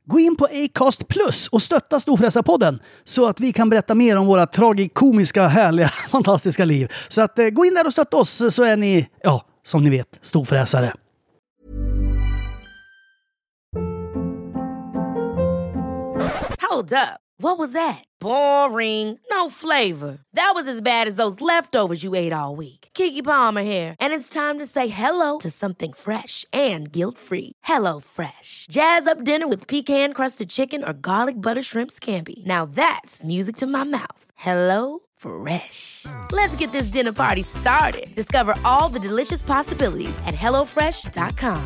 Gå in på Acast Plus och stötta Storfräsarpodden så att vi kan berätta mer om våra tragikomiska, härliga, fantastiska liv. Så att gå in där och stötta oss så är ni, ja, som ni vet, storfräsare. Hold up. What was that? Boring. No flavor. That was as bad as those leftovers you ate all week. Keke Palmer here, and it's time to say hello to something fresh and guilt-free. Hello Fresh. Jazz up dinner with pecan-crusted chicken or garlic butter shrimp scampi. Now that's music to my mouth. Hello Fresh. Let's get this dinner party started. Discover all the delicious possibilities at hellofresh.com.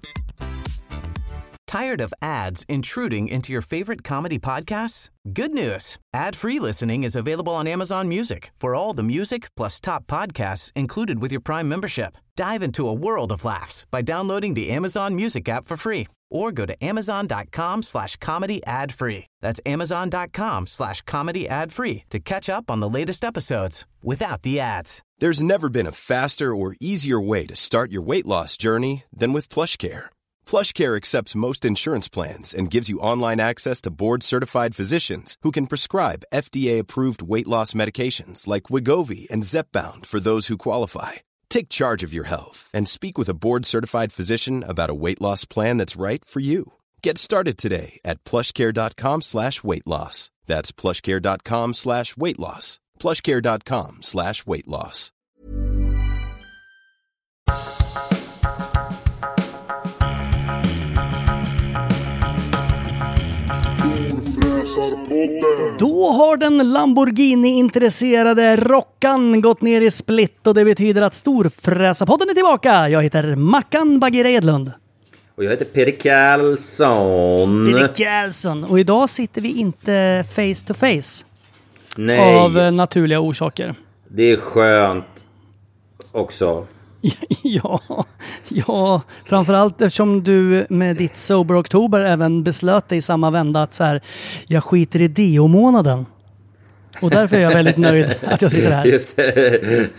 Tired of ads intruding into your favorite comedy podcasts? Good news. Ad-free listening is available on Amazon Music for all the music plus top podcasts included with your Prime membership. Dive into a world of laughs by downloading the Amazon Music app for free or go to amazon.com/comedy ad-free. That's amazon.com/comedy ad-free to catch up on the latest episodes without the ads. There's never been a faster or easier way to start your weight loss journey than with PlushCare. PlushCare accepts most insurance plans and gives you online access to board-certified physicians who can prescribe FDA-approved weight loss medications like Wegovy and Zepbound for those who qualify. Take charge of your health and speak with a board-certified physician about a weight loss plan that's right for you. Get started today at plushcare.com/weightloss. That's plushcare.com/weightloss. plushcare.com/weightloss. Då har den Lamborghini-intresserade rockan gått ner i split och det betyder att Storfräsarpodden är tillbaka. Jag heter Mackan Bagheera Edlund. Och jag heter Peter Karlsson. Och idag sitter vi inte face to face. Nej. Av naturliga orsaker. Det är skönt också. Ja, framförallt eftersom du med ditt Sober Oktober även beslöt dig i samma vända att så här, jag skiter i Deo-månaden. Och därför är jag väldigt nöjd att jag sitter här. Just det.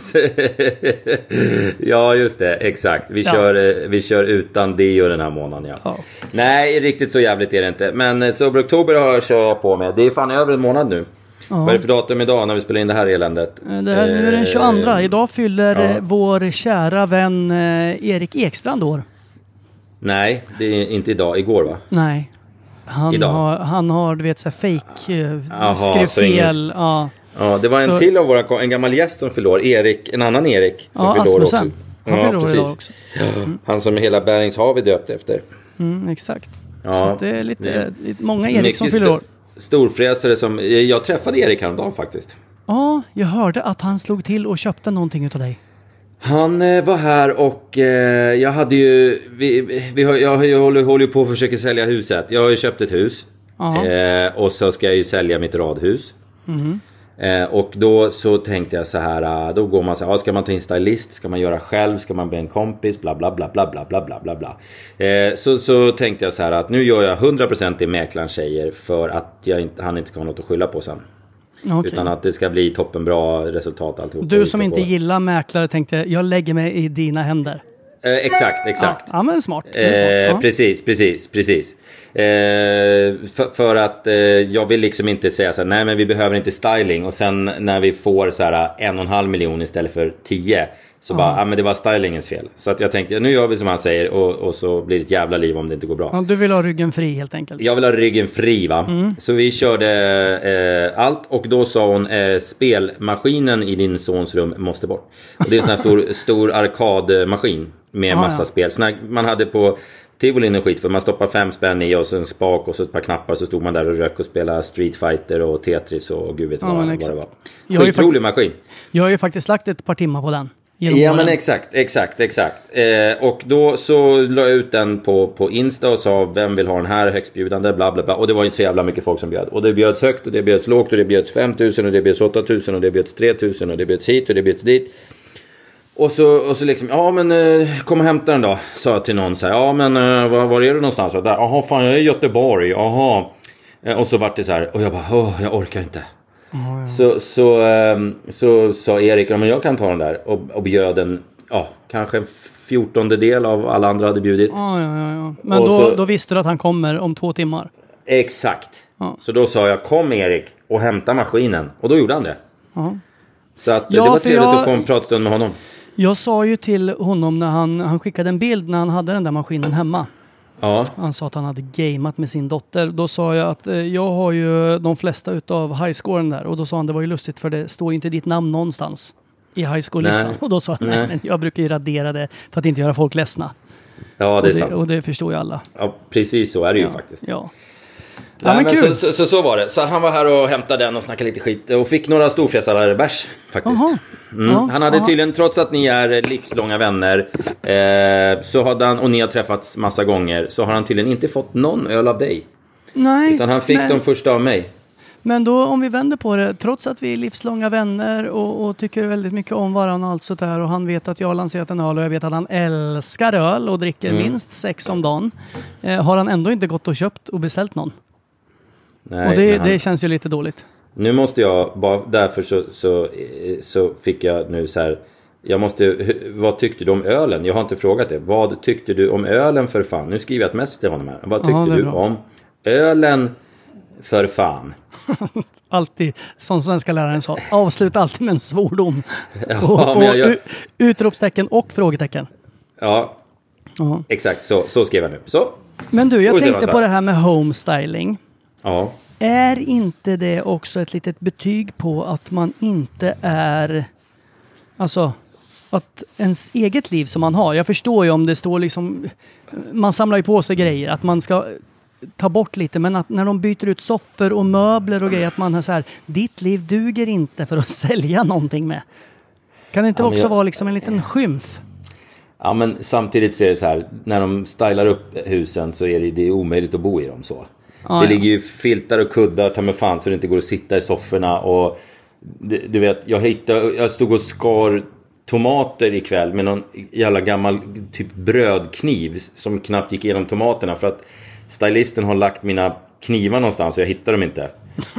Ja, just det. Exakt. Vi kör utan Deo den här månaden, ja. Nej, riktigt så jävligt är det inte. Men Sober Oktober kör jag på med. Det är fan över en månad nu. Vad är det för datum idag när vi spelar in det här eländet? Det här nu är den 22. Idag fyller vår kära vän Erik Ekstrand år. Nej, det är inte idag. Igår, va? Nej. Han har du vet så här fake skrivfel. Ja, det var en till av en gammal gäst som fyllde år. En annan Erik som fyllde år också. Han fyllde år idag också. Han som hela Bäringshav är döpt efter. Exakt. Så det är lite många Erik som fyller år. Storfräsare som... Jag träffade Erik häromdagen faktiskt. Ja, jag hörde att han slog till och köpte någonting utav dig. Han var här och jag hade ju... Jag håller ju på att försöka sälja huset. Jag har ju köpt ett hus. Och så ska jag ju sälja mitt radhus. Och då så tänkte jag så här, då går man så här, ska man ta in stylist, ska man göra själv, ska man bli en kompis, bla bla bla bla bla bla bla bla bla. Så tänkte jag så här att nu gör jag 100% i mäklaren säger för att han inte ska ha något att skylla på sen. Okay. Utan att det ska bli toppenbra resultat alltihop. Du som inte gillar mäklare tänkte, jag lägger mig i dina händer. Exakt. Ja, men smart. Precis. För att jag vill liksom inte säga så här, nej men vi behöver inte styling. Och sen när vi får så här 1,5 miljon istället för 10, så bara, men det var stylingens fel. Så att jag tänkte, nu gör vi som han säger och så blir det ett jävla liv om det inte går bra. Ja, du vill ha ryggen fri helt enkelt. Jag vill ha ryggen fri, va? Så vi körde allt. Och då sa hon, spelmaskinen i din sons rum måste bort. Och det är en sån här stor arkadmaskin med massa spel. Så man hade på Tivolin och skit, för man stoppar 5 spänn i och så en spak och så ett par knappar, så stod man där och rök och spelade Street Fighter och Tetris och gud vet vad det var. Skitrolig maskin. Jag har ju faktiskt lagt ett par timmar på den. Ja, men exakt. Och då så la jag ut den på Insta och sa, vem vill ha den här högstbjudande, bla bla bla. Och det var ju så jävla mycket folk som bjöd. Och det bjöds högt och det bjöds lågt och det bjöds 5 000 och det bjöds 8 000 och det bjöds 3 000 och det bjöds hit och det bjöds dit. Och så liksom, kom och hämta den då, sa jag till någon så här, var är du någonstans? Och där, jaha fan, jag är i Göteborg, jaha. Och så vart det så här, och jag bara, jag orkar inte. Så sa Erik, men jag kan ta den där, och bjöd den, kanske en 14:e del av alla andra hade bjudit. Men då visste du att han kommer om 2 timmar? Exakt. Ja. Så då sa jag, kom Erik och hämta maskinen. Och då gjorde han det. Ja. Så att, det var trevligt att få en pratstund med honom. Jag sa ju till honom när han skickade en bild när han hade den där maskinen hemma. Ja. Han sa att han hade gameat med sin dotter. Då sa jag att jag har ju de flesta utav highscoren där. Och då sa han, det var ju lustigt för det står ju inte ditt namn någonstans i highscore-listan. Och då sa jag, nej, men jag brukar ju radera det för att inte göra folk ledsna. Ja, det är sant. Och det förstår ju alla. Ja, precis så är det ju faktiskt. Ja. Nej, men kul. Så var det. Så han var här och hämtade den och snackade lite skit. Och fick några storfräsare bärs faktiskt. Han hade tydligen, trots att ni är livslånga vänner, så hade han, och ni har träffats massa gånger, så har han tydligen inte fått någon öl av dig. Nej. Utan han fick de första av mig. Men då om vi vänder på det, trots att vi är livslånga vänner och tycker väldigt mycket om varandra och allt sånt där, och han vet att jag har lanserat en öl och jag vet att han älskar öl och dricker minst 6 om dagen, har han ändå inte gått och köpt och beställt någon. Nej, och det känns ju lite dåligt. Nu måste jag, bara därför så fick jag nu så här, vad tyckte du om ölen? Jag har inte frågat det. Vad tyckte du om ölen för fan? Nu skriver jag ett mess till honom här. Vad tyckte du om ölen för fan? Alltid, som svenska läraren sa, avsluta alltid med en svordom. Ja, utropstecken och frågetecken. Ja, exakt så skrev jag nu. Så. Men du, jag tänkte på det här med homestyling. Ja. Är inte det också ett litet betyg på att man inte är... Alltså, att ens eget liv som man har. Jag förstår ju om det står liksom... Man samlar ju på sig grejer. Att man ska ta bort lite. Men att när de byter ut soffor och möbler och grejer. Att man har så här... Ditt liv duger inte för att sälja någonting med. Kan det inte också vara liksom en liten skymf? Ja, men samtidigt så är det så här. När de stylar upp husen så är det omöjligt att bo i dem så. Det ligger ju filtar och kuddar, ta med fan, så det inte går att sitta i sofforna. Och du vet, jag stod och skar tomater ikväll med någon jävla gammal typ brödkniv som knappt gick igenom tomaterna för att stylisten har lagt mina knivar någonstans och jag hittar dem inte.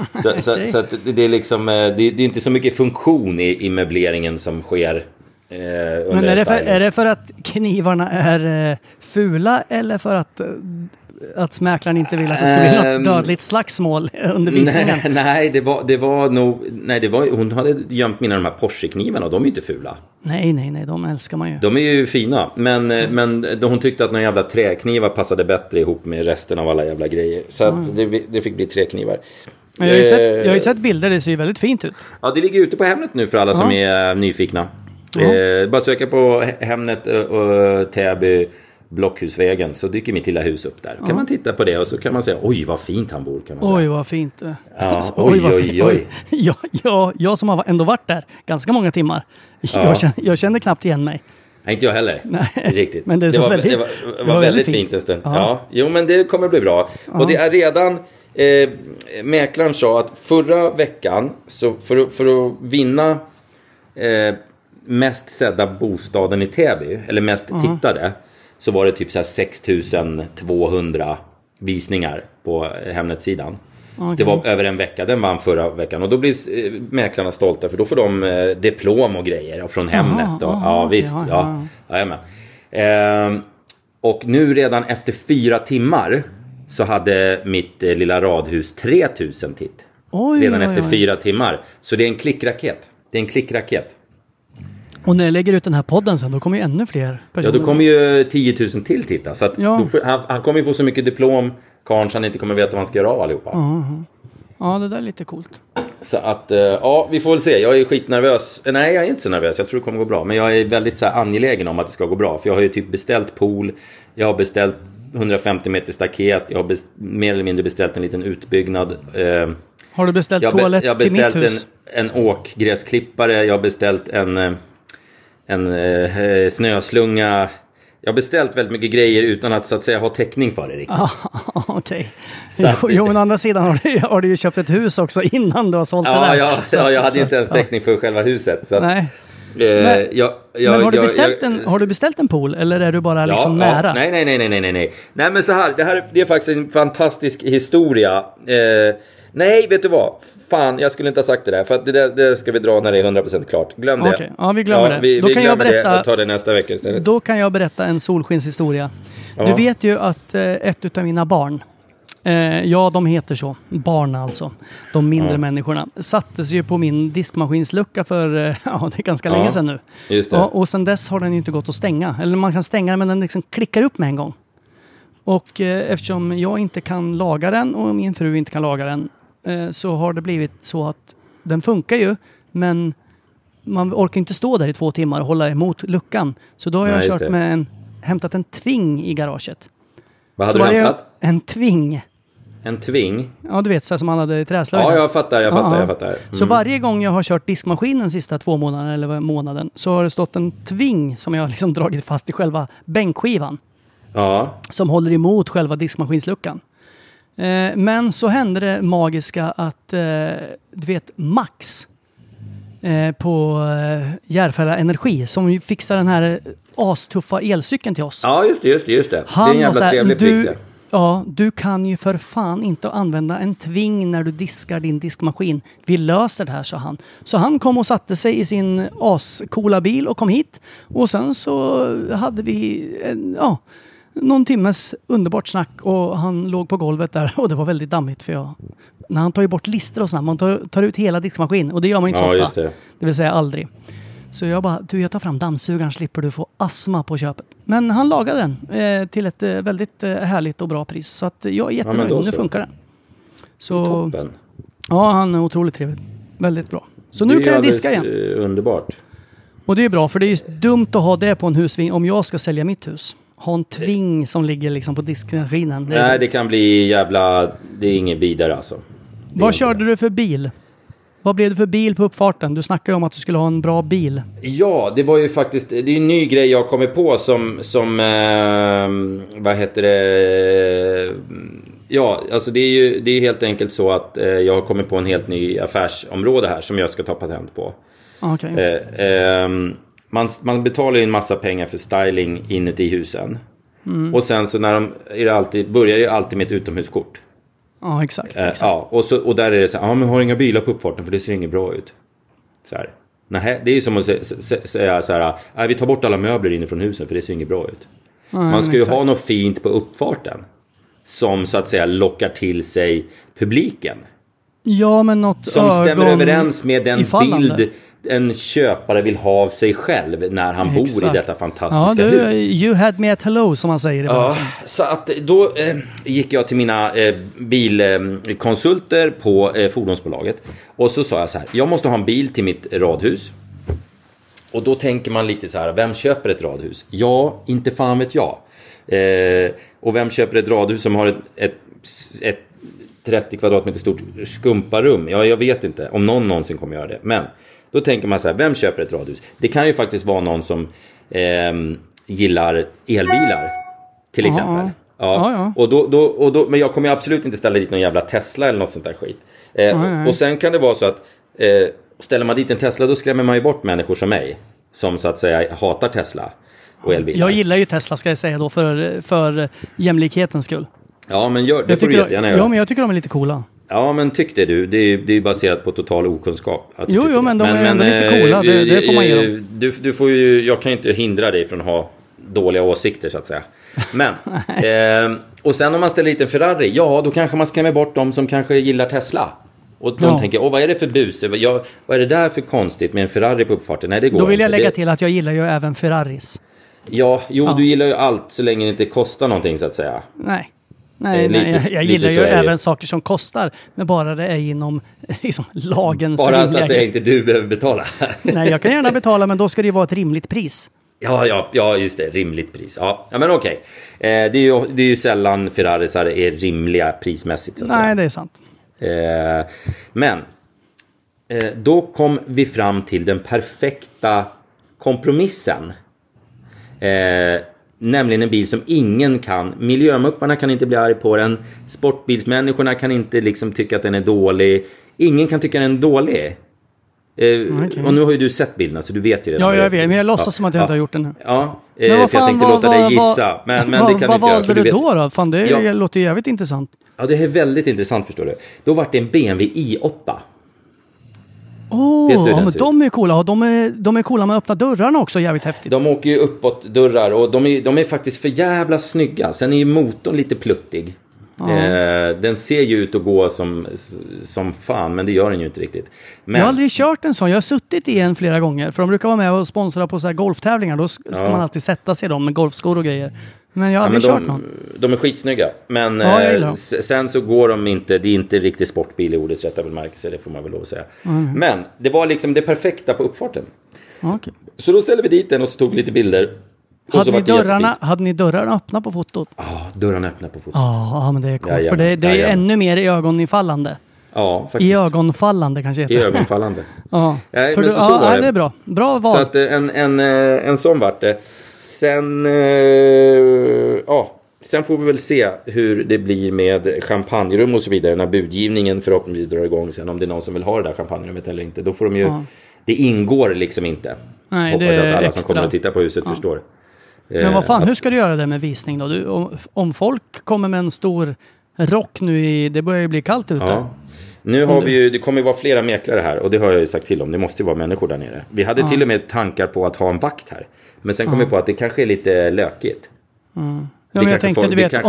Så att det är liksom, det är inte så mycket funktion i möbleringen som sker. Men är det för att knivarna är fula eller för att smäklaren inte vill att det ska bli något dödligt slagsmål under visningen? Nej, det var nog... Nej, hon hade gömt mina de här Porsche-knivarna och de är inte fula. Nej, de älskar man ju. De är ju fina, men hon tyckte att några jävla träknivar passade bättre ihop med resten av alla jävla grejer. Så att det fick bli träknivar. Jag har ju sett bilder, det ser ju väldigt fint ut. Ja, det ligger ute på Hemnet nu för alla som är nyfikna. Bara söka på Hemnet och Täby Blockhusvägen, så dyker mitt lilla hus upp där. Kan man titta på det och så kan man säga, oj vad fint han bor, kan man säga. Oj vad fint. Ja, oj. Jag som har ändå varit där ganska många timmar. Jag kände knappt igen mig. Nej, inte jag heller. Nej, riktigt. Men det var väldigt fint en stund. Ja, jo, men det kommer bli bra. Och det är redan mäklaren sa att förra veckan så för att vinna mest sedda bostaden i Täby, eller mest tittade, så var det typ så här 6200 visningar på Hemnet-sidan. Okay. Det var över en vecka, den vann förra veckan. Och då blir mäklarna stolta, för då får de diplom och grejer från Hemnet. Och nu redan efter 4 timmar så hade mitt lilla radhus 3000 titt. Redan efter 4 timmar. Så det är en klickraket. Och när jag lägger ut den här podden sen, då kommer ju ännu fler personer. Ja, då kommer ju 10 000 till titta. Så att han kommer ju få så mycket diplom, karln, så han inte kommer veta vad han ska göra av allihopa. Ja, det där är lite coolt. Så att, vi får väl se. Jag är skitnervös. Nej, jag är inte så nervös. Jag tror det kommer gå bra. Men jag är väldigt så här angelägen om att det ska gå bra. För jag har ju typ beställt pool. Jag har beställt 150 meter staket. Jag har mer eller mindre beställt en liten utbyggnad. Har du beställt toalett till mitt hus? Jag har beställt en åkgräsklippare. Jag har beställt en snöslunga. Jag har beställt väldigt mycket grejer utan att så att säga ha täckning för det riktigt. Okej. Jo, men å andra sidan har du ju köpt ett hus också innan du har sålt det där. Ja, jag hade ju inte ens täckning för själva huset. Så att, nej. Men har du beställt en pool eller är du bara liksom nära? Nej. Nej, men så här, det är faktiskt en fantastisk historia. Nej, vet du vad? Fan, jag skulle inte ha sagt det där. För att det ska vi dra när det är 100% klart. Glöm det. Okej, ja, vi glömmer det. Vi glömmer det och tar det nästa vecka istället. Då kan jag berätta en solskenshistoria. Du vet ju att ett utav mina barn Ja, de heter så. Barn alltså. De mindre människorna. Sattes ju på min diskmaskinslucka för det är ganska länge sedan nu. Just det. Och sen dess har den ju inte gått att stänga. Eller man kan stänga den, men den liksom klickar upp med en gång. Och eftersom jag inte kan laga den och min fru inte kan laga den så har det blivit så att den funkar ju, men man orkar inte stå där i 2 timmar och hålla emot luckan. Så då har jag kört med hämtat en tving i garaget. Vad hade du hämtat? En tving. En tving? Ja, du vet, så som man hade i träslöjden. Ja, jag fattar. Mm. Så varje gång jag har kört diskmaskinen sista 2 månaderna eller månaden så har det stått en tving som jag liksom dragit fast i själva bänkskivan. Ja. Som håller emot själva diskmaskinsluckan. Men så hände det magiska att du vet Max på Järfälla Energi som ju fixar den här astuffa elcykeln till oss. Ja, just det. Det är en jävla trevlig prick det. Ja, du kan ju för fan inte använda en tving när du diskar din diskmaskin. Vi löser det här, sa han. Så han kom och satte sig i sin ascoola bil och kom hit. Och sen så hade vi någon timmes underbart snack och han låg på golvet där och det var väldigt dammigt för när han tar ju bort lister och sånt, man tar ut hela diskmaskin och det gör man inte så ofta. Just det. Det vill säga aldrig. Så jag bara, jag tar fram dammsugaren, slipper du få astma på köpet. Men han lagade den till ett väldigt härligt och bra pris. Så att jag är jättenöjd, nu funkar den. Så, toppen. Ja, han är otroligt trevlig. Väldigt bra. Så nu kan jag diska igen. Underbart. Och det är bra, för det är ju dumt att ha det på en husvagn om jag ska sälja mitt hus. Ha en tving som ligger liksom på diskmaskinen. Nej, det kan bli jävla... Det är ingen vidare alltså. Vad körde du för bil? Vad blev det för bil på uppfarten? Du snackade om att du skulle ha en bra bil. Ja, det var ju faktiskt... Det är en ny grej jag kommit på som vad heter det... Ja, alltså det är helt enkelt så att jag har kommit på en helt ny affärsområde här som jag ska ta patent på. Okay. Man betalar ju en massa pengar för styling inuti husen. Mm. Och sen så börjar det alltid med ett utomhuskort. Ja, exakt. Ja, och där är det så här, men har inga bilar på uppfarten för det ser inget bra ut. Så här. Nej, det är ju som att säga så här, vi tar bort alla möbler inifrån husen för det ser inget bra ut. Man ska ju ha något fint på uppfarten som så att säga lockar till sig publiken. Ja, men något som stämmer överens med den bild en köpare vill ha av sig själv när han bor i detta fantastiska hus. You had me at hello, som man säger. Ja, så att då gick jag till mina bilkonsulter på fordonsbolaget och så sa jag så här, jag måste ha en bil till mitt radhus. Och då tänker man lite så här, vem köper ett radhus? Ja, inte fan vet jag. Och vem köper ett radhus som har ett 30 kvadratmeter stort skumparum? Ja, jag vet inte om någon någonsin kommer göra det. Men då tänker man så här, vem köper ett radhus? Det kan ju faktiskt vara någon som gillar elbilar till exempel. Ja. Och då, men jag kommer absolut inte ställa dit någon jävla Tesla eller något sånt där skit. Och sen kan det vara så att ställer man dit en Tesla, då skrämmer man ju bort människor som mig som så att säga hatar Tesla och elbilar. Jag gillar ju Tesla, ska jag säga då, för jämlikhetens skull. Ja, men det får du jättegärna göra. Ja, men jag tycker de är lite coola. Ja, men tyckte du? Det är ju baserat på total okunskap. Jo, men de är ändå lite coola. Det får man ge dem. Du får ju, jag kan ju inte hindra dig från att ha dåliga åsikter, så att säga. Men, och sen om man ställer lite en Ferrari, ja, då kanske man skrämmer bort dem som kanske gillar Tesla. Och de tänker, vad är det för bus? Vad är det där för konstigt med en Ferrari på uppfarten? Nej, det går då vill jag inte. lägga till att jag gillar ju även Ferraris. Ja, du gillar ju allt så länge det inte kostar någonting, så att säga. Nej, jag gillar ju även saker som kostar, men bara det är inom liksom, lagens bara så att säga inte du behöver betala. Nej, jag kan gärna betala, men då ska det ju vara ett rimligt pris. Ja, just det, rimligt pris. Ja, men okej. Det är ju sällan Ferrarisar är rimliga prismässigt, så att säga. Nej, det är sant. Men då kom vi fram till den perfekta kompromissen. Nämligen en bil som ingen kan. Miljömupparna kan inte bli arg på den. Sportbilsmänniskorna kan inte liksom tycka att den är dålig. Ingen kan tycka den är dålig. Okay. Och nu har ju du sett bilderna, så du vet ju det. Ja, jag vet, men jag låtsas som att jag inte har gjort den nu. Ja, för jag tänkte låta dig gissa. Men det kan du inte göra. Vad valde du då? Fan, det låter ju jävligt intressant. Ja, det är väldigt intressant, förstår du. Då var det en BMW i8. Men de är coola. Och de är coola med att öppna dörrarna också, jävligt häftigt. De åker ju uppåt dörrar och de är faktiskt för jävla snygga. Sen är ju motorn lite pluttig. Den ser ju ut att gå som fan, men det gör den ju inte riktigt. Men... Jag har aldrig kört en sån. Jag har suttit i en flera gånger. För de brukar vara med och sponsra på så här golftävlingar. Då ska man alltid sätta sig i dem med golfskor och grejer. Men jag har aldrig kört någon. De är skitsnygga. Men sen så går de inte. Det är inte riktigt sportbil i ordets rätta bemärkelse. Det får man väl lov att säga. Men det var liksom det perfekta på uppfarten. Okay. Så då ställde vi dit den och så tog vi lite bilder. Hade ni dörrarna öppna på fotot? Ja, dörrarna öppna på fotot. Ja, men det är coolt. För det är ännu mer ögonfallande. Ja, faktiskt. I ögonfallande kanske heter. I ögonfallande. Ja, men så det är bra. Bra val. Så att en sån vart det. Sen får vi väl se hur det blir med champagnerum och så vidare när budgivningen förhoppningsvis drar igång sen, om det är någon som vill ha det där champagnerummet eller inte. Då får de ju det ingår liksom inte. Nej, hoppas det är att alla extra. som kommer att titta på huset förstår. Men vad fan, hur ska du göra det med visning då? Om folk kommer med en stor rock nu det börjar ju bli kallt ute. Ja. Nu har vi ju, det kommer ju vara flera mäklare här och det har jag ju sagt till om. Det måste ju vara människor där nere. Vi hade till och med tankar på att ha en vakt här. Men sen kom vi på att det kanske är lite lökigt. Ja, men jag tänkte, du vet,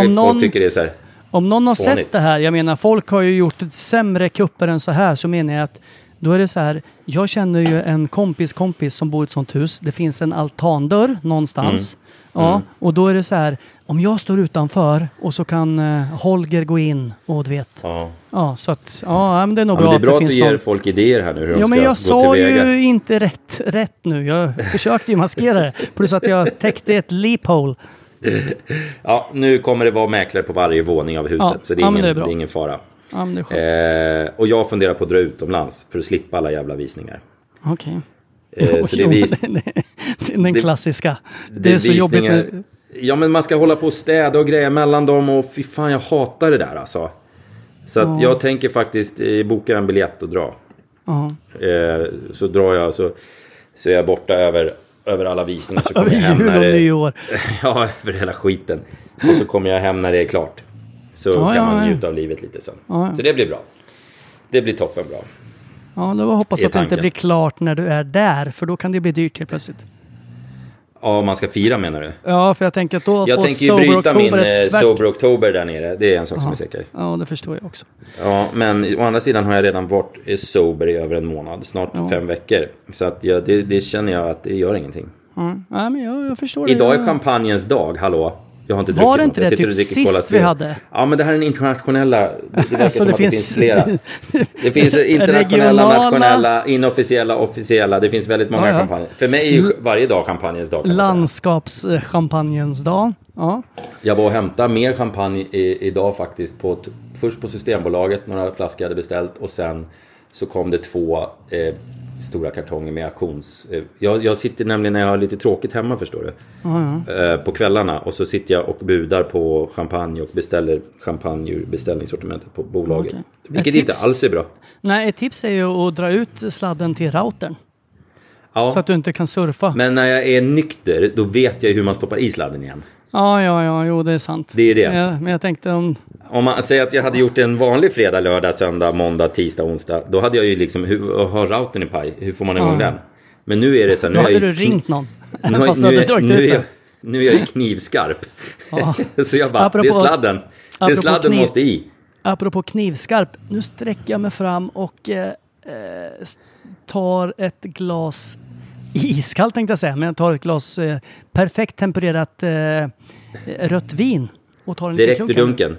om någon har sett det här, jag menar, folk har ju gjort ett sämre kupper än så här, så menar jag att då är det så här, jag känner ju en kompis som bor i ett sånt hus. Det finns en altandörr någonstans. Och då är det så här, om jag står utanför och så kan Holger gå in och du vet. Ja, så att men det är nog bra. Men det är bra att du ger någon... folk idéer här nu hur de ska men jag gå sa tillväga. ju inte rätt nu. Jag försökte ju maskera det. Plus att jag täckte ett leaphole. Ja, nu kommer det vara mäklare på varje våning av huset. Så det är ingen fara. Ja, men det är och jag funderar på att dra utomlands för att slippa alla jävla visningar. Okej. Så det är den klassiska. Det är så jobbigt med... Ja, men man ska hålla på och städa och grejer mellan dem. Och fy fan, jag hatar det där alltså. Så att jag tänker faktiskt boka en biljett och dra. Så drar jag så är jag borta över alla visningar. Så kommer jag hem när det... Ja, över hela skiten. Och så kommer jag hem när det är klart. Så kan man njuta av livet lite sen. Så det blir bra. Det blir toppen bra. Ja, då hoppas att det inte blir klart när du är där. För då kan det bli dyrt helt plötsligt. Ja, man ska fira menar du? Ja, för jag tänker att då jag tänker ju bryta min Sober Oktober där nere. Det är en sak som är säker. Ja, det förstår jag också. Ja, men å andra sidan har jag redan varit sober i över en månad. Snart 5 veckor. Så att det känner jag att det gör ingenting. Ja, men jag förstår det. Idag är champagnens dag, hallå. Jag har inte var det inte det typ sist vi hade? Ja, men det här är den internationella. Det verkar som det att det finns flera. Det finns internationella, nationella, inofficiella, officiella. Det finns väldigt många kampanjer. För mig är ju varje dag champagnens dag. Landskapschampagnens dag. Ja. Jag var och hämtade mer champagne idag faktiskt. Först på Systembolaget, några flaskor hade beställt. Och sen så kom det 2 stora kartonger med auktions. Jag sitter nämligen när jag har lite tråkigt hemma, förstår du. På kvällarna. Och så sitter jag och budar på champagne och beställer champagne ur beställningssortimentet på bolaget. Okay. Vilket inte alls är bra. Nej, ett tips är ju att dra ut sladden till routern. Ja. Så att du inte kan surfa. Men när jag är nykter, då vet jag hur man stoppar i sladden igen. Ja, jo, det är sant. Det är det. Men jag tänkte om man säger att jag hade gjort en vanlig fredag, lördag, söndag, måndag, tisdag, onsdag. Då hade jag ju liksom, har routern i paj. Hur får man igång den? Men nu är det så här, då hade du ringt någon. Nu är jag ju knivskarp. Så jag bara, det är sladden. Det är sladden måste i. Apropå knivskarp, nu sträcker jag mig fram och tar ett glas iskallt tänkte jag säga, men jag tar ett glas perfekt tempererat rött vin och tar en direkt ur dunken.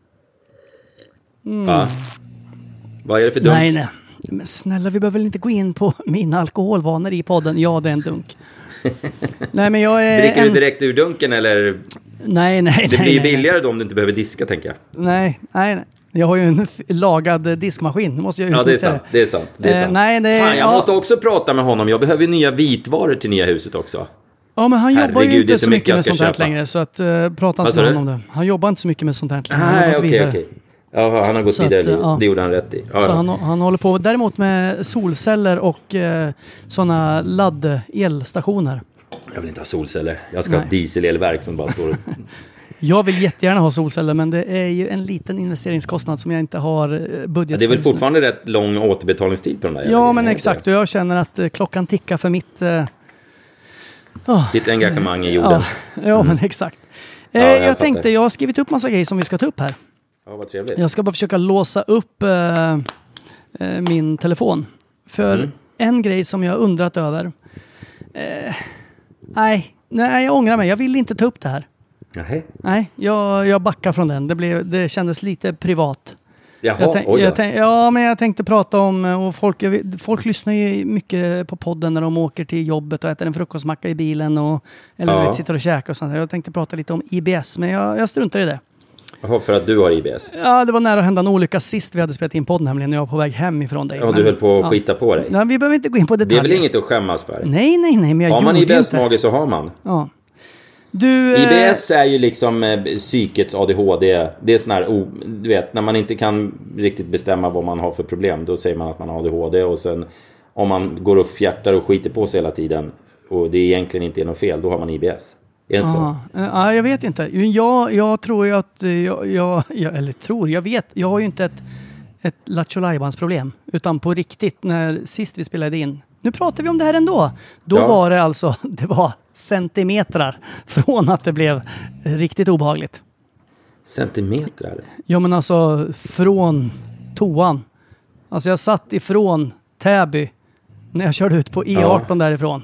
Va? Vad är det för dunk? Nej. Men snälla, vi behöver väl inte gå in på mina alkoholvanor i podden. Ja, det är en dunk. Nej, men jag är dricker du direkt ur dunken eller? Nej. Det blir ju billigare då om du inte behöver diska, tänker jag. Nej. Jag har ju en lagad diskmaskin. Måste jag det är sant. Fan, jag måste också prata med honom. Jag behöver nya vitvaror till nya huset också. Ja, men han jobbar ju inte så mycket med sånt här längre. Så att prata inte med honom om det. Han jobbar inte så mycket med sånt här längre. Nej, okej. Ja, han har gått vidare. Det gjorde han rätt i. Så han håller på däremot med solceller och sådana elstationer. Jag vill inte ha solceller. Jag ska ha dieselelverk som bara står... Jag vill jättegärna ha solceller, men det är ju en liten investeringskostnad som jag inte har budget för. Det är väl fortfarande rätt lång återbetalningstid på de där? Ja, men exakt. Och jag känner att klockan tickar för mitt... Ditt engagemang i jorden. Ja, men exakt. Jag tänkte, jag har skrivit upp massa grejer som vi ska ta upp här. Ja, vad trevligt. Jag ska bara försöka låsa upp min telefon. För en grej som jag undrat över. Nej, jag ångrar mig. Jag vill inte ta upp det här. Nej, jag backar från den. Det kändes lite privat. Jaha, men jag tänkte prata om, och folk lyssnar ju mycket på podden när de åker till jobbet och äter en frukostmacka i bilen eller sitter och käkar och sånt. Jag tänkte prata lite om IBS, men jag struntar i det. Jaha, för att du har IBS? Ja, det var nära att hända en olycka sist vi hade spelat in podden, nämligen när jag var på väg hem ifrån dig. Ja, du höll på att skita på dig. Nej, vi behöver inte gå in på detaljer. Det är väl inget att skämmas för? Nej, men jag har man IBS-mage så har man. Ja. IBS är ju liksom psykets ADHD. Det är sån här, du vet, när man inte kan riktigt bestämma vad man har för problem, då säger man att man har ADHD. Och sen om man går och fjärtar och skiter på sig hela tiden och det egentligen inte är något fel, då har man IBS. Är det inte så? Ja, jag vet inte. Jag tror ju att jag har ju inte ett Lattjo Lajbans problem, utan på riktigt när sist vi spelade in. Nu pratar vi om det här ändå. Då var det var centimetrar från att det blev riktigt obehagligt. Centimetrar? Ja, men alltså från toan. Alltså jag satt ifrån Täby när jag körde ut på E18 därifrån.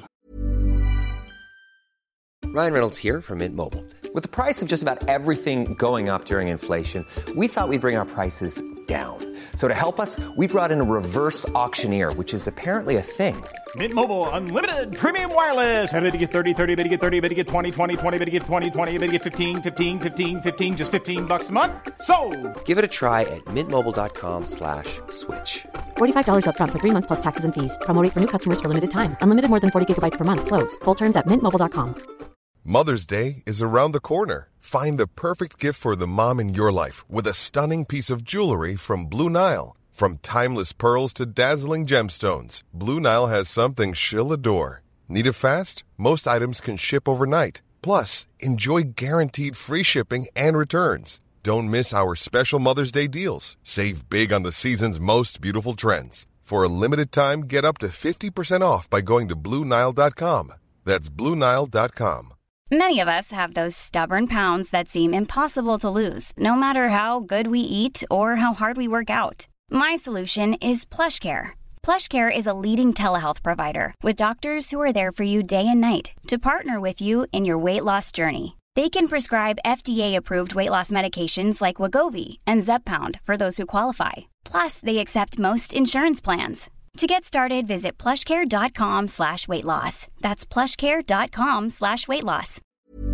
Ryan Reynolds here from Mint Mobile. With the price of just about everything going up during inflation, we thought we'd bring our prices down. So to help us, we brought in a reverse auctioneer, which is apparently a thing. Mint Mobile Unlimited Premium Wireless. How to get 30, 30, bit to get 30, bit to get 20, 20, 20, bit to get 20, 20, bit to get 15, 15, 15, 15, just $15 a month? Sold! Give it a try at mintmobile.com/switch. $45 up front for 3 months plus taxes and fees. Promo rate for new customers for limited time. Unlimited more than 40 gigabytes per month. Slows full terms at mintmobile.com. Mother's Day is around the corner. Find the perfect gift for the mom in your life with a stunning piece of jewelry from Blue Nile. From timeless pearls to dazzling gemstones, Blue Nile has something she'll adore. Need it fast? Most items can ship overnight. Plus, enjoy guaranteed free shipping and returns. Don't miss our special Mother's Day deals. Save big on the season's most beautiful trends. For a limited time, get up to 50% off by going to BlueNile.com. That's BlueNile.com. Many of us have those stubborn pounds that seem impossible to lose, no matter how good we eat or how hard we work out. My solution is PlushCare. PlushCare is a leading telehealth provider with doctors who are there for you day and night to partner with you in your weight loss journey. They can prescribe FDA-approved weight loss medications like Wegovy and Zepbound for those who qualify. Plus, they accept most insurance plans. To get started, visit plushcare.com/weightloss. That's plushcare.com/weightloss.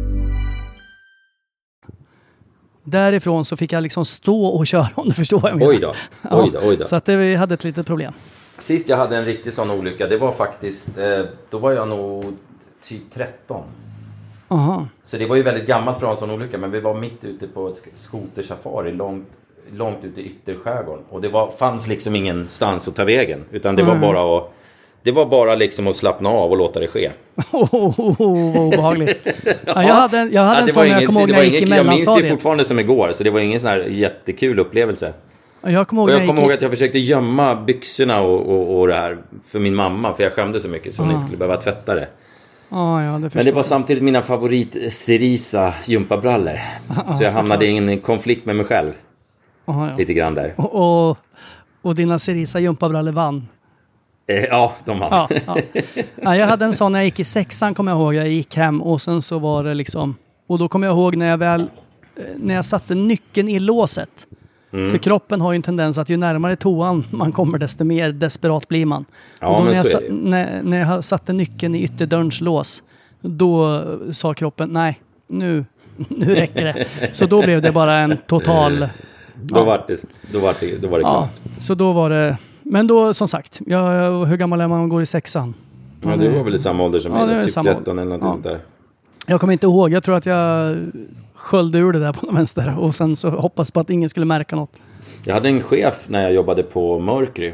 Därifrån så fick jag liksom stå och köra, om du förstår vad jag menar. Oj då. Så att vi hade ett litet problem. Sist jag hade en riktig sån olycka, det var faktiskt, då var jag nog typ 13. Aha. Så det var ju väldigt gammalt för en sån olycka, men vi var mitt ute på ett skotersafari långt ute i ytterskärgården. Och det fanns liksom ingenstans att ta vägen, utan det var bara liksom att slappna av och låta det ske. Vad obehagligt. Ja, jag hade en sån, jag kommer ihåg när jag gick i mellanstadiet. Jag minns det fortfarande som igår, så det var ingen sån här jättekul upplevelse. Jag kommer ihåg att jag försökte gömma byxorna och det här för min mamma, för jag skämde så mycket så hon inte skulle behöva tvätta det. Men det var samtidigt mina favorit Cerisa gympabrallor. Så jag hamnade i en konflikt med mig själv. Lite grann där. Och dina Cerisa gympabrallor vann. Ja, de vann. Ja, jag hade en sån när jag gick i 6:an, kommer jag ihåg. Jag gick hem och sen så var det liksom... Och då kommer jag ihåg när jag satte nyckeln i låset. För kroppen har ju en tendens att ju närmare toan man kommer, desto mer desperat blir man. Ja, och då men när jag satte nyckeln i ytterdörrens lås, då sa kroppen, nej, nu räcker det. Så då blev det bara en total... Då var det klart. Så då var det... Men då, som sagt, hur gammal är man går i 6:an? Ja, du var väl i samma ålder som mig, typ 13 eller något sånt där. Jag kommer inte ihåg, jag tror att jag sköljde ur det där på den vänster och sen så hoppas på att ingen skulle märka något. Jag hade en chef när jag jobbade på Mercury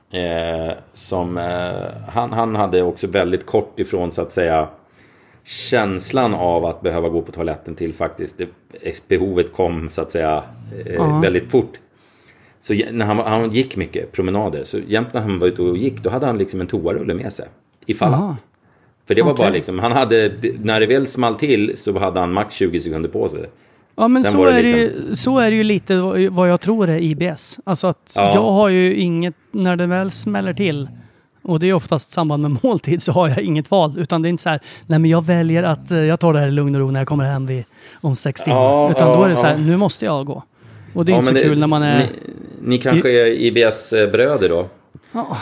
som han hade också väldigt kort ifrån, så att säga, känslan av att behöva gå på toaletten till faktiskt behovet kom, så att säga, väldigt fort. Så när han gick mycket promenader, så jämt när han var ute och gick, då hade han liksom en toarulle med sig ifall att. För det var bara liksom, han hade, när det väl small till så hade han max 20 sekunder på sig. Ja, men Sen så var det är, liksom... så är det ju lite vad jag tror är IBS. Alltså att jag har ju inget, när det väl smäller till, och det är oftast samband med måltid, så har jag inget val. Utan det är inte så här, nej men jag väljer att jag tar det här i lugn och ro när jag kommer hem om 6 timmar. Utan då är det så här, nu måste jag gå. Och det är inte så kul när man är... Ni kanske är IBS-bröder då? Ja.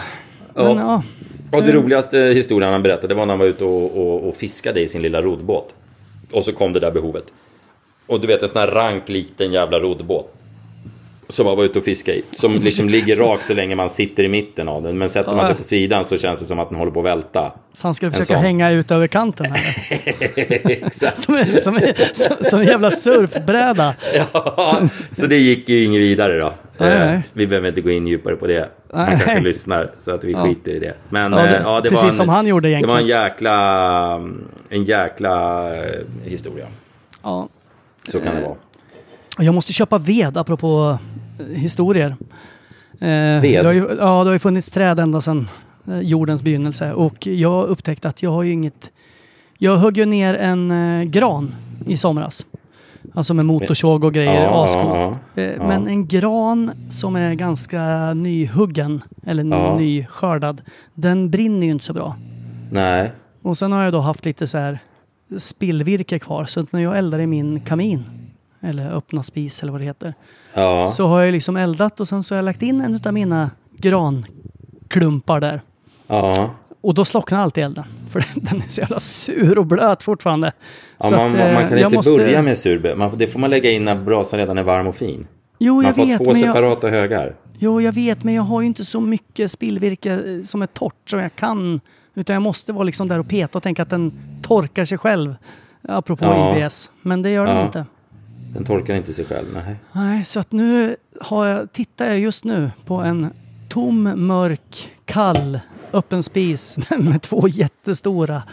Och det roligaste historien han berättade, det var när han var ute och fiskade i sin lilla roddbåt. Och så kom det där behovet. Och du vet, en sån här rank liten jävla roddbåt som man var ute och fiska i, som liksom ligger rakt så länge man sitter i mitten av den. Men sätter man sig på sidan så känns det som att den håller på att välta. Så han skulle försöka hänga ut över kanten här. Exakt. som en jävla surfbräda. Ja, så det gick ju inget vidare då. Nej. Vi behöver inte gå in djupare på det. Man kanske lyssnar så att vi skiter i det. Men det var precis som han gjorde egentligen. Det var en jäkla historia. Ja. Så kan det vara. Jag måste köpa ved, apropå historier. Ved? Det har ju funnits träd ända sedan jordens begynnelse. Och jag upptäckte att jag har ju inget... Jag högg ju ner en gran i somras. Alltså med motorsåg och grejer, ascool. Men en gran som är ganska nyhuggen, eller nyskördad, den brinner ju inte så bra. Nej. Och sen har jag då haft lite så här spillvirke kvar. Så när jag eldar i min kamin, eller öppna spis eller vad det heter, så har jag liksom eldat och sen så har jag lagt in en av mina granklumpar där. Ja. Och då slocknar alltid elden. För den är så jävla sur och blöt fortfarande. Ja, så man kan inte börja med surblöt. Det får man lägga in när brasan redan är varm och fin. Jo, man får 2 separata högar. Jo, jag vet, men jag har ju inte så mycket spillvirke som är torrt som jag kan. Utan jag måste vara liksom där och peta och tänka att den torkar sig själv. Apropå IBS. Men det gör den inte. Den torkar inte sig själv, nej. Nej, så att nu tittar jag just nu på en tom, mörk, kall, öppen spis med 2 jättestora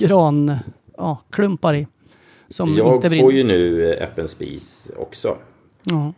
klumpar i. Som jag inte brinner. Får ju nu öppen spis också. Ja.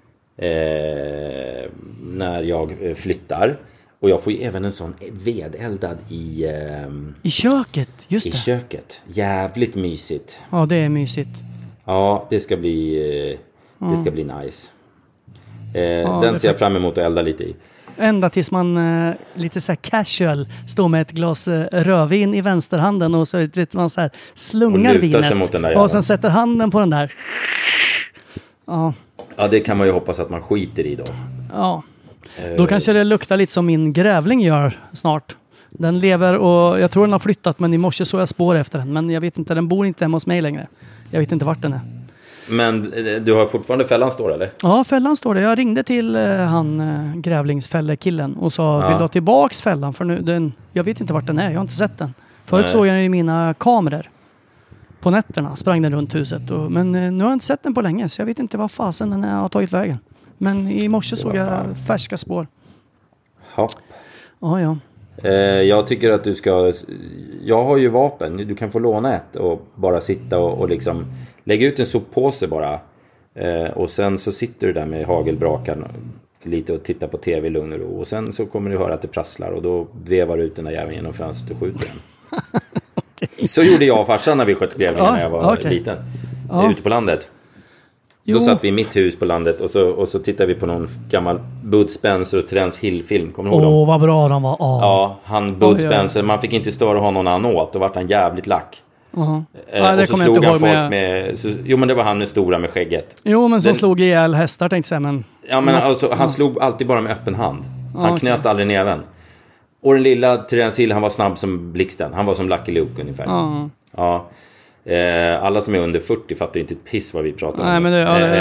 När jag flyttar. Och jag får ju även en sån vedeldad i köket, just det. I köket. Jävligt mysigt. Ja, det är mysigt. Ja, det ska bli nice. Den ser jag fram emot att elda lite i. Ända tills man lite så här casual står med ett glas rödvin i vänsterhanden och så vet man så här slungar vinet. Sig mot den där och sen sätter handen på den där. Ja, det kan man ju hoppas att man skiter i då. Ja. Då kanske det luktar lite som min grävling gör snart. Den lever och jag tror den har flyttat, men i morse såg jag spår efter den. Men jag vet inte, den bor inte hemma hos mig längre. Jag vet inte vart den är. Men du har fortfarande fällan står eller? Ja, fällan står det. Jag ringde till grävlingsfällekillen och sa, vill du ha tillbaks fällan? För nu, jag vet inte vart den är, jag har inte sett den. Förut såg jag den i mina kameror. På nätterna sprang den runt huset. Men nu har jag inte sett den på länge, så jag vet inte vad fasen den har tagit vägen. Men i morse såg jag färska spår. Ja. Ja. Jag tycker att du ska... Jag har ju vapen. Du kan få låna ett och bara sitta och liksom... Lägga ut en soppåse bara. Och sen så sitter du där med hagelbrakan lite och tittar på tv i lugn och ro. Och sen så kommer du höra att det prasslar och då vevar du ut den där jäveln genom fönstret och skjuter den. Okay. Så gjorde jag och farsan när vi sköt grävlingar när jag var liten. Ute på landet. Jo. Då satt vi i mitt hus på landet och så tittade vi på någon gammal Bud Spencer och Terence Hill-film. Kommer du ihåg dem? Vad bra de var. Ja, han Bud Spencer. Man fick inte störa honom när han åt. Då vart han jävligt lack. Och så slog han folk med... Jo, men det var han med stora med skägget. Jo, men så slog ihjäl hästar, tänkte jag. Men... Ja, men alltså, han slog alltid bara med öppen hand. Han knöt aldrig näven. Och den lilla Terence Hill, han var snabb som blixten. Han var som Lucky Luke ungefär. Ja. Alla som är under 40 fattar inte ett piss vad vi pratar om.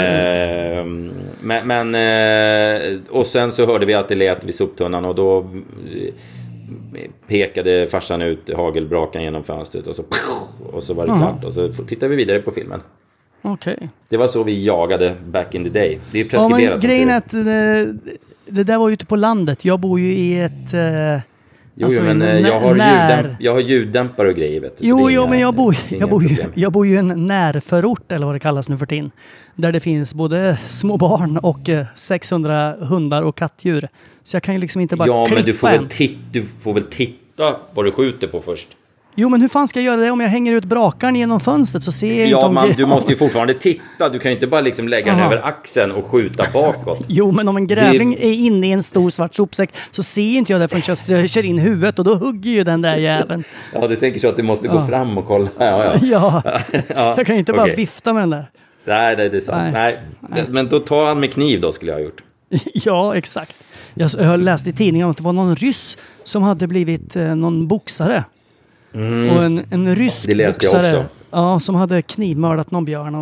Men och sen så hörde vi att det lät vid soptunnan och då pekade farsan ut hagelbrakan genom fönstret och så var det klart och så tittade vi vidare på filmen. Okej. Det var så vi jagade back in the day. Det är preskriberat. Men grejen är att det där var ute på landet. Jag bor ju i ett jag har ljuddämpare och grejer, vet du. Jo, men jag bor ju i en närförort, eller vad det kallas nu för tiden. Där det finns både små barn och 600 hundar och kattdjur. Så jag kan ju liksom inte bara men du får väl titta vad du skjuter på först. Jo, men hur fan ska jag göra det om jag hänger ut brakaren genom fönstret så ser jag inte om du måste ju fortfarande titta. Du kan ju inte bara liksom lägga den över axeln och skjuta bakåt. Jo, men om en grävling är inne i en stor svart sopsäck så ser inte jag det förrän jag kör in huvudet och då hugger ju den där jäveln. Ja, du tänker så att du måste gå fram och kolla. Ja. Jag kan ju inte bara vifta med den där. Nej, det är sant. Nej. Men då tar han med kniv då, skulle jag ha gjort. Ja, exakt. Jag har läst i tidningen att det var någon ryss som hade blivit någon boxare. Och en rysk boxare som hade knivmördat någon björn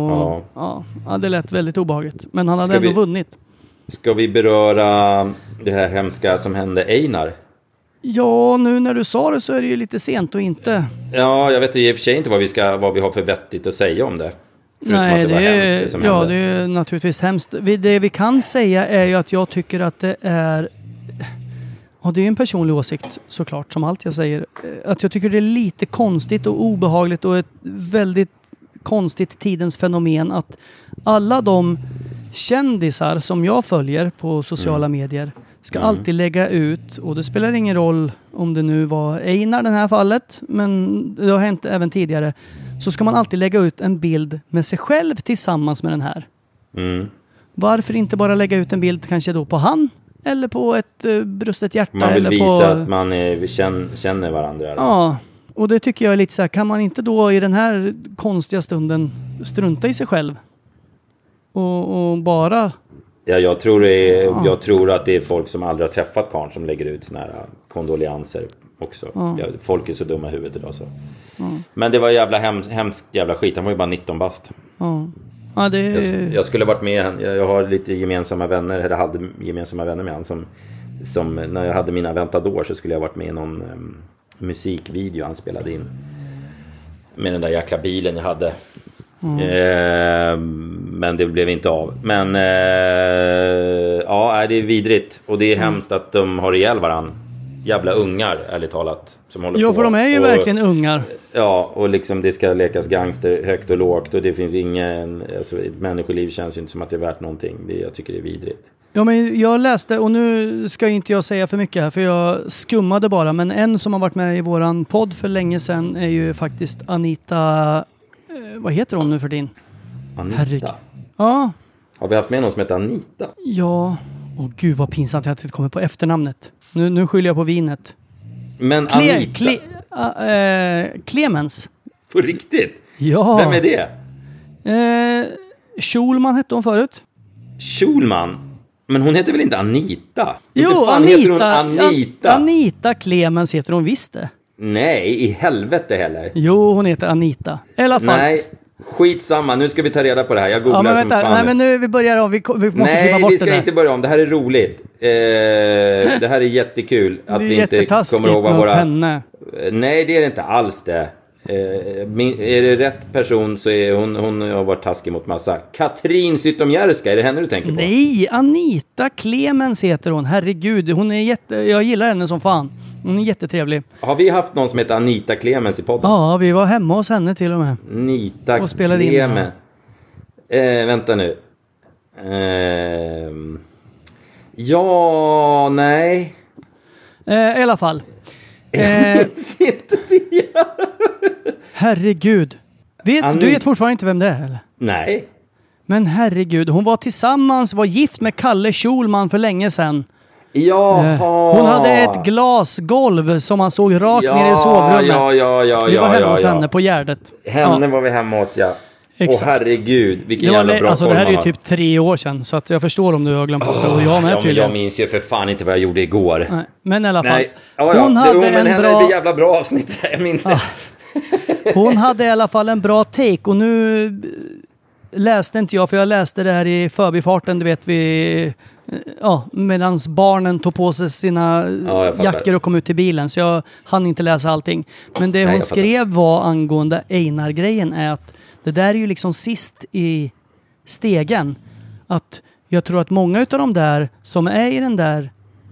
och det lät väldigt obehagligt. Men han hade ändå vunnit. Ska vi beröra det här hemska som hände Einar? Ja, nu när du sa det så är det ju lite sent och inte. Ja, jag vet i och för sig inte vad vi har för vettigt att säga om det. Nej, det är naturligtvis hemskt. Det vi kan säga är ju att jag tycker att det är... Och det är en personlig åsikt såklart, som allt jag säger. Att jag tycker det är lite konstigt och obehagligt och ett väldigt konstigt tidens fenomen att alla de kändisar som jag följer på sociala medier ska alltid lägga ut, och det spelar ingen roll om det nu var Einar det här fallet, men det har hänt även tidigare, så ska man alltid lägga ut en bild med sig själv tillsammans med den här. Varför inte bara lägga ut en bild kanske då på han? Eller på ett brustet hjärta. Man vill visa att man känner varandra. Ja, och det tycker jag är lite så här. Kan man inte då i den här konstiga stunden strunta i sig själv? Och bara... Ja, jag tror att det är folk som aldrig har träffat karln som lägger ut såna här kondolianser också. Folk är så dumma i huvudet idag så. Men det var hemskt jävla skit. Han var ju bara 19 bast. Ja, jag skulle varit med. Jag har lite gemensamma vänner. Eller hade gemensamma vänner med han som när jag hade mina Ventador så skulle jag varit med i någon musikvideo han spelade in. Med den där jäkla bilen jag hade. Men det blev inte av. Men det är vidrigt. Och det är hemskt att de har ihjäl varann. Jävla ungar, ärligt talat, som håller på. För de är ju verkligen ungar. Ja, och liksom det ska lekas gangster högt och lågt. Och det finns ingen... Alltså, ett människoliv känns ju inte som att det är värt någonting. Jag tycker det är vidrigt. Ja, men jag läste, och nu ska inte jag säga för mycket här, för jag skummade bara. Men en som har varit med i våran podd för länge sedan är ju faktiskt Anita... vad heter hon nu för din? Anita? Ja. Har vi haft med någon som heter Anita? Ja. Åh gud vad pinsamt att jag inte kommer på efternamnet. Nu skyller jag på vinet. Men Anita? Clemens. På riktigt? Ja. Vem är det? Schulman hette hon förut. Schulman? Men hon heter väl inte Anita? Jo, inte fan Anita. Heter hon Anita. Anita Clemens heter hon visst det. Nej, i helvete heller. Jo, hon heter Anita. I alla fall. Nej, skitsamma. Nu ska vi ta reda på det här. Jag googlar men vänta, som fan. Nej, men nu vi börjar om. Vi måste kliva bort det där. Nej, vi ska inte börja om. Det här är roligt. Det här är jättekul. Att vi inte kommer ihåg vad våra... henne. Nej, det är det inte alls det. Är det rätt person så är hon har varit taskig mot massa. Katrin Zytomierska, är det henne du tänker på? Nej, Anita Clemens heter hon. Herregud, hon är jag gillar henne som fan. Hon är jättetrevlig. Har vi haft någon som heter Anita Clemens i podden? Ja, vi var hemma hos henne till och med. Anita och spelade Clemens. Vänta nu. Ja, nej. I alla fall. Herregud. Du vet fortfarande inte vem det är, eller? Nej. Men herregud, hon var gift med Kalle Schulman för länge sedan. Jaha. Hon hade ett glasgolv som man såg rakt ner i sovrummet. Vi var hemma hos henne på Gärdet. Henne var vi hemma hos, ja. Exakt. Åh herregud, vilken jävla bra koll. Det här är ju typ 3 år sedan, så att jag förstår om du har glömt bort det. Och jag med tydligen. Jag minns ju för fan inte vad jag gjorde igår. Nej. Men i alla fall. Hon hade en bra... Det jävla bra avsnitt, jag minns det. Hon hade i alla fall en bra take, och nu läste inte jag, för jag läste det här i förbifarten, du vet vi... Ja, medan barnen tog på sig sina jackor och kom ut till bilen, så jag hann inte läsa allting. Men det hon skrev var angående Einar-grejen är att det där är ju liksom sist i stegen. Att jag tror att många av de där som är i den där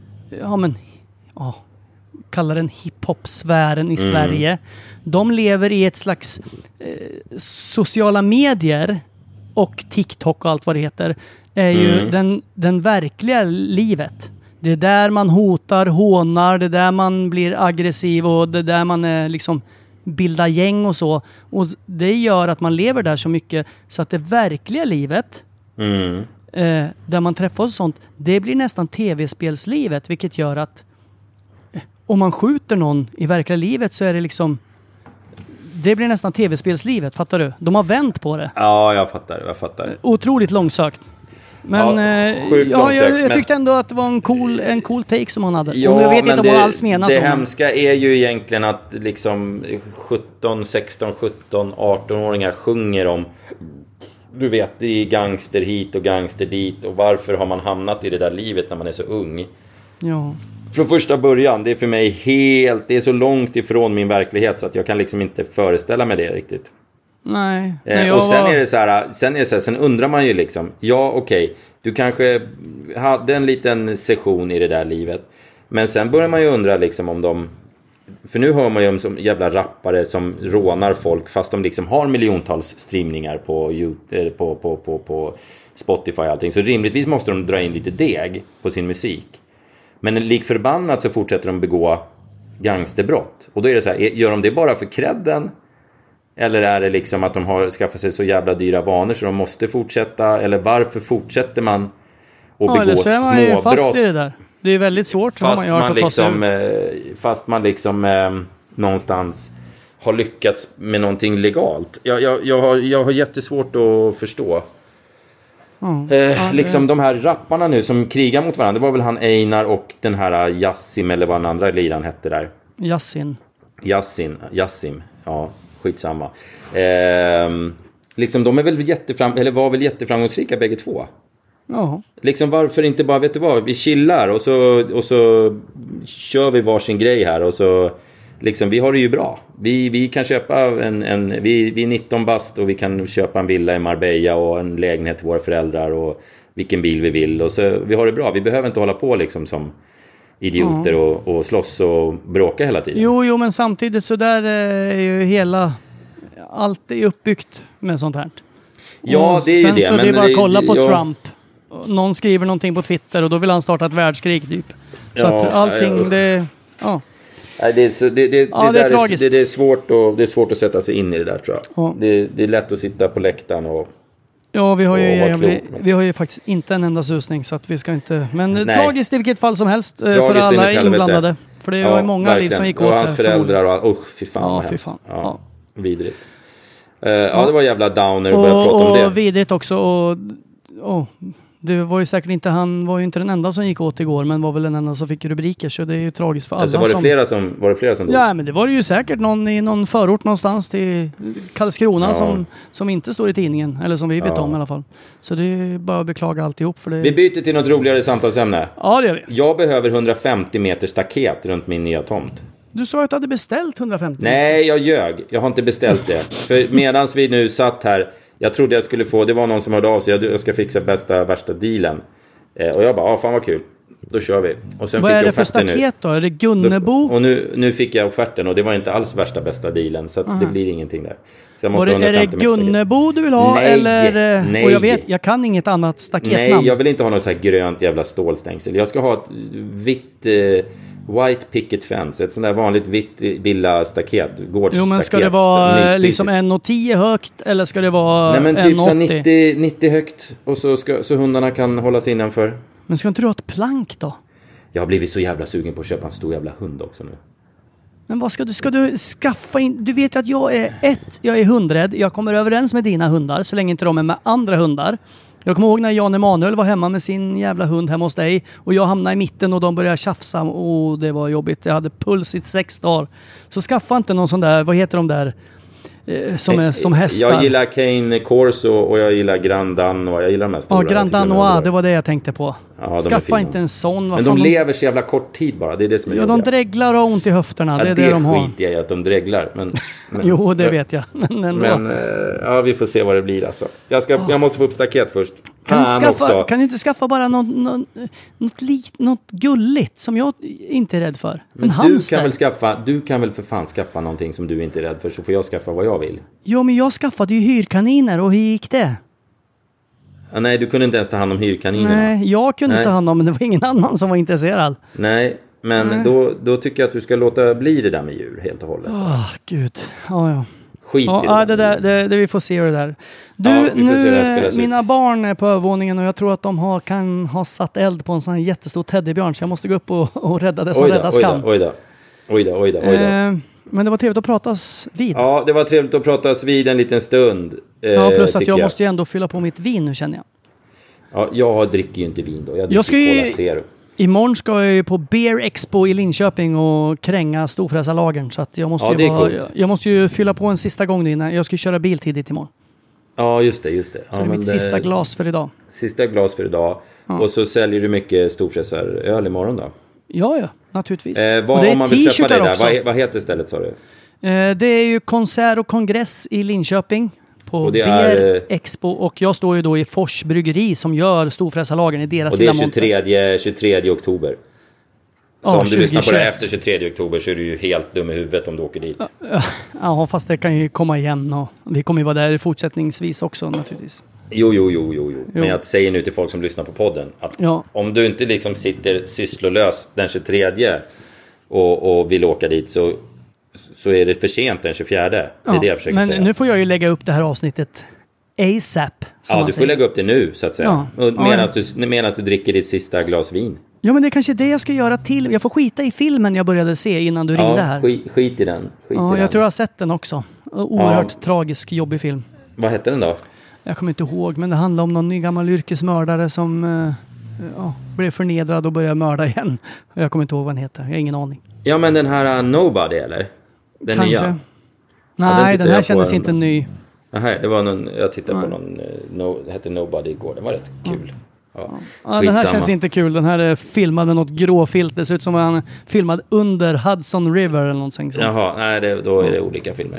kallar den hiphop-sfären i Sverige, de lever i ett slags sociala medier och TikTok och allt vad det heter är ju den verkliga livet. Det är där man hotar, hånar, det är där man blir aggressiv och det är där man liksom bildar gäng och så. Och det gör att man lever där så mycket så att det verkliga livet där man träffas och sånt, det blir nästan tv-spelslivet, vilket gör att om man skjuter någon i verkliga livet så är det liksom det blir nästan tv-spelslivet, fattar du? De har vänt på det. Ja, jag fattar. Otroligt långsökt. Men jag tyckte ändå att det var en cool take som han hade. Ja, och jag vet inte om han alls menar så. Det hemska är ju egentligen att liksom 17, 16, 17, 18-åringar sjunger om, du vet, det är gangster hit och gangster dit, och varför har man hamnat i det där livet när man är så ung? Ja. Från första början, det är för mig det är så långt ifrån min verklighet så att jag kan liksom inte föreställa mig det riktigt. Nej. Och sen är det så här, sen undrar man ju liksom, ja okej, du kanske hade en liten session i det där livet, men sen börjar man ju undra liksom om de, för nu hör man ju om som jävla rappare som rånar folk fast de liksom har miljontals streamningar på Spotify och allting, så rimligtvis måste de dra in lite deg på sin musik. Men lik förbannat så fortsätter de begå gangsterbrott. Och då är det så här, gör de det bara för credden? Eller är det liksom att de har skaffat sig så jävla dyra vanor så de måste fortsätta? Eller varför fortsätter man att begå eller så är man ju fast småbrott? i det där. Det är väldigt svårt. Fast man liksom någonstans har lyckats med någonting legalt. Jag har jättesvårt att förstå. Liksom de här rapparna nu som krigar mot varandra. Det var väl han Einar och den här Yassim, eller vad den andra liran hette där. Yassim. Ja, skitsamma. Liksom de är väl var väl jätteframgångsrika bägge två. Ja. Liksom varför inte bara, vet du vad, vi chillar och så kör vi varsin grej här och så liksom, vi har det ju bra. Vi kan köpa vi är 19 bast och vi kan köpa en villa i Marbella och en lägenhet till våra föräldrar och vilken bil vi vill, och så vi har det bra. Vi behöver inte hålla på liksom som idioter och slåss och bråka hela tiden. Jo, men samtidigt så där är ju allt är uppbyggt med sånt här. Ja, det är ju det. Sen så det är bara att kolla på Trump. Någon skriver någonting på Twitter och då vill han starta ett världskrig typ. Så att allting det... Ja. Nej, det är tragiskt. Det är svårt att sätta sig in i det där, tror jag. Ja. Det är lätt att sitta på läktaren och... Ja, vi har ju faktiskt inte en enda susning, så att vi ska inte... Men tragiskt i vilket fall som helst för alla inblandade. För det var ju många liv som gick åt. Och hans föräldrar och fy fan. Ja. Vidrigt. Det var jävla downer att börja prata om det. Och vidrigt också. Och det var ju säkert inte, han var ju inte den enda som gick åt igår, men var väl den enda som fick rubriker, så det är ju tragiskt för alla. Alltså var det flera som dog? Ja, men det var ju säkert någon i någon förort någonstans till Karlskrona som inte står i tidningen, eller som vi vet om i alla fall. Så det är bara att beklaga alltihop för det. Vi byter till något roligare samtalsämne. Ja, det gör vi. Jag behöver 150 meter staket runt min nya tomt. Du sa att du hade beställt 150 meter. Nej, jag ljög. Jag har inte beställt det. För medans vi nu satt här, jag trodde jag skulle få, det var någon som hörde av sig, jag ska fixa värsta dealen. Och jag bara, fan vad kul. Då kör vi. Och sen vad fick är jag det för staket nu. Då? Är det Gunnebo? Och nu fick jag offerten och det var inte alls bästa dealen, så att det blir ingenting där. Så jag måste är det Gunnebo du vill ha? Nej, eller? Nej. Och jag kan inget annat staketnamn. Nej, jag vill inte ha något så här grönt jävla stålstängsel. Jag ska ha ett vitt... white picket fence, ett sånt där vanligt vitt villastaket, gårdsstaket. Jo, men ska det vara liksom 1,10 högt eller ska det vara 1,80? Nej, men typ 90 högt och så hundarna kan hålla sig innanför. Men ska inte du ha ett plank då? Jag har blivit så jävla sugen på att köpa en stor jävla hund också nu. Men vad ska du skaffa in? Du vet ju att jag är hundrädd. Jag kommer överens med dina hundar så länge inte de är med andra hundar. Jag kommer ihåg när Jan Emanuel var hemma med sin jävla hund hemma hos dig. Och jag hamnade i mitten och de började tjafsa. Och det var jobbigt. Jag hade puls i 6 dagar. Så skaffa inte någon sån där, vad heter de där? Som är som hästar. Jag gillar Cane Corso och jag gillar Grand Danois. Jag gillar de här stora. Ja, Grand Danois, det var det jag tänkte på. Ja, skaffa inte en sån. Men de lever så jävla kort tid bara. Det är det som är jobbigt. De dreglar och har ont i höfterna. Ja, det de har. Det skiter jag i att de dreglar. Men jo, det vet jag. Men vi får se vad det blir alltså. Jag måste få upp staket först. Kan du inte skaffa bara något gulligt som jag inte är rädd för? En hamster. Du kan väl för fan skaffa någonting som du inte är rädd för, så får jag skaffa vad jag vill. Jo, men jag skaffade ju hyrkaniner och hur gick det? Nej, du kunde inte ens ta hand om hyrkaninerna. Nej, jag kunde ta hand om, men det var ingen annan som var intresserad. Nej, men då tycker jag att du ska låta bli det där med djur helt och hållet. Gud. Ja. Skit i det vi får se det där. Du, nu, mina barn är på övervåningen och jag tror att de kan ha satt eld på en sån här jättestor teddybjörn, så jag måste gå upp och rädda det som räddas kan. Oj då. Men det var trevligt att pratas vid. Ja, det var trevligt att pratas vid en liten stund. Plus att jag måste ju ändå fylla på mitt vin nu, känner jag. Ja, jag dricker ju inte vin då. Jag dricker Cola Zero. Imorgon ska jag ju på Beer Expo i Linköping och kränga Storfräsarlagern. Så att jag måste ju fylla på en sista gång innan. Jag ska köra bil tidigt imorgon. Ja, just det. Så det är mitt sista glas för idag. Sista glas för idag. Ja. Och så säljer du mycket Storfräsaröl imorgon då? Ja, naturligtvis. Och det är om man vill träffa dig där, också. vad heter stället, sa du? Det är ju konsert och kongress i Linköping. På Beer Expo, och jag står ju då i Fors bryggeri som gör Storfräsarlagern i deras lilla monter. Och det är 23 oktober. Så om du lyssnar på det efter 23 oktober så är du ju helt dum i huvudet om du åker dit. Ja, fast det kan ju komma igen och vi kommer ju vara där fortsättningsvis också naturligtvis. Jo. Men jag säger nu till folk som lyssnar på podden att om du inte liksom sitter sysslolös den 23 och vill åka dit så är det för sent den 24. Det är det jag försöker säga. Men nu får jag ju lägga upp det här avsnittet ASAP. Ja, du får lägga upp det nu så att säga. Medan du dricker ditt sista glas vin. Ja, men det är kanske det jag ska göra till. Jag får skita i filmen jag började se innan du ringde här. Skit i den. Jag tror jag har sett den också. Oerhört tragisk, jobbig film. Vad hette den då? Jag kommer inte ihåg, men det handlar om någon ny gammal yrkesmördare som blev förnedrad och började mörda igen. Jag kommer inte ihåg vad den heter. Jag har ingen aning. Ja, men den här Nobody, eller? Den kanske. Nya? Nej, den här kändes inte ny. Nej, det var någon, jag tittade på någon, det hette Nobody igår. Den var rätt kul. Den här känns inte kul. Den här är filmad med något gråfilt. Det ser ut som han filmad under Hudson River eller någonting sånt. Jaha, nej, då är det olika filmer.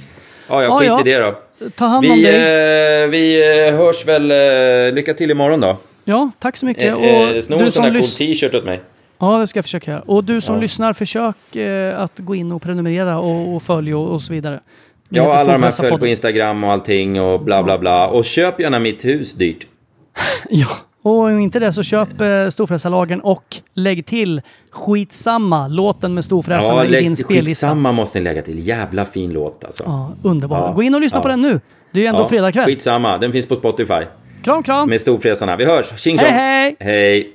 Ja, skit i det då. Ta hand om dig. Vi hörs väl. Lycka till imorgon då. Ja, tack så mycket. Snå en sån där cool t-shirt åt mig. Ja, det ska jag försöka göra. Och du som lyssnar, försök att gå in och prenumerera och följa och så vidare. Ja, alla de här följ på Instagram och allting och bla bla bla. Och köp gärna mitt hus dyrt. Ja, och om inte det så köp Storfräsarlagern och lägg till Skitsamma, låten med Storfräsarna i din spellista. Skitsamma måste ni lägga till. Jävla fin låt alltså. Ja, underbar. Ja. Gå in och lyssna på den nu. Det är ju ändå fredag kväll. Skitsamma, den finns på Spotify. Kram. Med Storfräsarna. Vi hörs. Tjing tjong. Hej.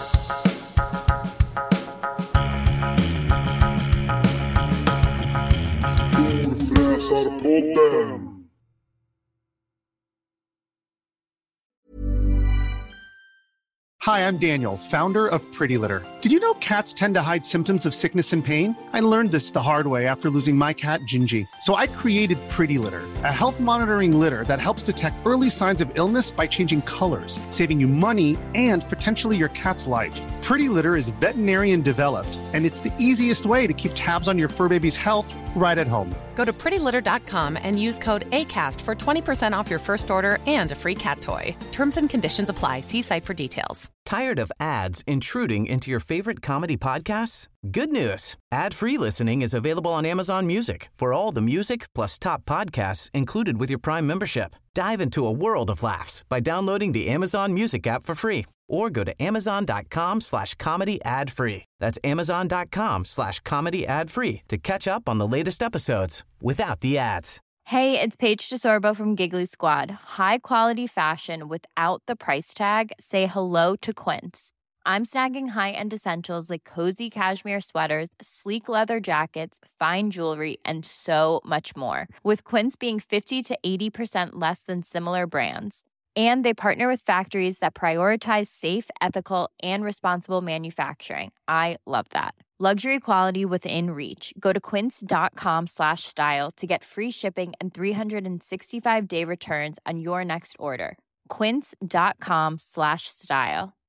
Hi, I'm Daniel, founder of Pretty Litter. Did you know cats tend to hide symptoms of sickness and pain? I learned this the hard way after losing my cat, Gingy. So I created Pretty Litter, a health monitoring litter that helps detect early signs of illness by changing colors, saving you money and potentially your cat's life. Pretty Litter is veterinarian developed, and it's the easiest way to keep tabs on your fur baby's health right at home. Go to prettylitter.com and use code ACAST for 20% off your first order and a free cat toy. Terms and conditions apply. See site for details. Tired of ads intruding into your favorite comedy podcasts? Good news. Ad-free listening is available on Amazon Music for all the music plus top podcasts included with your Prime membership. Dive into a world of laughs by downloading the Amazon Music app for free or go to amazon.com/comedy ad-free. That's amazon.com/comedy ad-free to catch up on the latest episodes without the ads. Hey, it's Paige DeSorbo from Giggly Squad. High quality fashion without the price tag. Say hello to Quince. I'm snagging high-end essentials like cozy cashmere sweaters, sleek leather jackets, fine jewelry, and so much more. With Quince being 50 to 80% less than similar brands. And they partner with factories that prioritize safe, ethical, and responsible manufacturing. I love that. Luxury quality within reach. Go to quince.com/style to get free shipping and 365-day returns on your next order. Quince.com/style.